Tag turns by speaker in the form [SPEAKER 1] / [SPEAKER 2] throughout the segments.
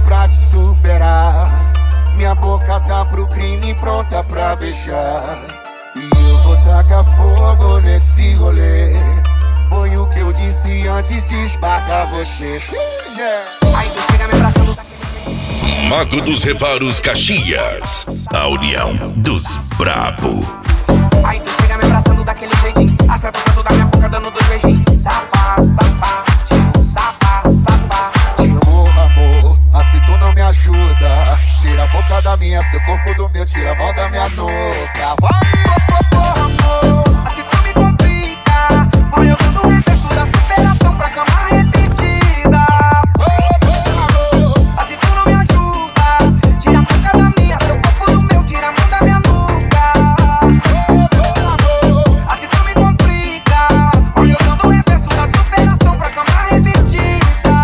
[SPEAKER 1] pra te superar. Minha boca tá pro crime, pronta pra beijar. E eu vou tacar fogo nesse rolê. Foi o que eu disse antes de esbarrar você.
[SPEAKER 2] Aí tu chega me abraçando.
[SPEAKER 3] Mago dos Reparos Caxias, a união dos brabo.
[SPEAKER 2] Aí tu chega me abraçando daquele jeitinho. Acerta o canto da minha boca dando 2 beijinhos. Safá, safadinho, safá, safadinho.
[SPEAKER 1] Porra, amor, assim tu não me ajuda. Tira a boca da minha, seu corpo do meu, tira a mão da minha nuca.
[SPEAKER 2] Porra, amor, assim tu me complica. Olha eu dando o reverso da superação pra cama repetida.
[SPEAKER 1] Porra, amor,
[SPEAKER 2] Assim tu não me ajuda. Tira a boca da minha, seu corpo do meu, tira a mão da minha nuca.
[SPEAKER 1] porra, amor.
[SPEAKER 2] Assim tu me complica. Olha eu dando o reverso da superação pra cama repetida.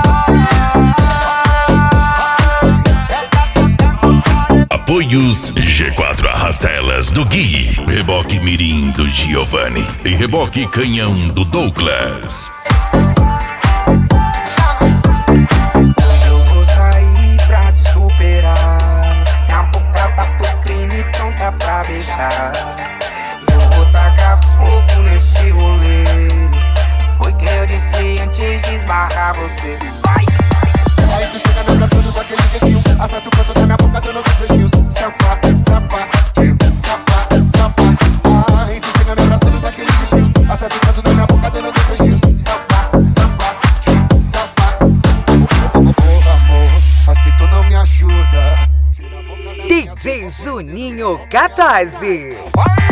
[SPEAKER 3] Apoios G4 Arrastelas do Gui, reboque mirim do Giovanni e reboque canhão do Douglas.
[SPEAKER 2] Hoje eu vou sair pra te superar. Minha boca tá pro crime, pronta pra beijar. Eu vou tacar fogo nesse rolê. Foi que eu disse antes de esbarrar você. Vai!
[SPEAKER 1] Aí tu chega me abraçando daquele jeitinho. Acerta o canto da minha boca dando 2 beijinhos. Safá, safadinho, safá, safá. Aí tu chega me abraçando daquele jeitinho. Acerta o canto da minha boca dando 2 beijinhos. Safá, safadinho, safá. Porra, amor, assim tu não me ajuda. Tira a boca da minha,
[SPEAKER 4] DJ Juninho Catarse.
[SPEAKER 1] vai!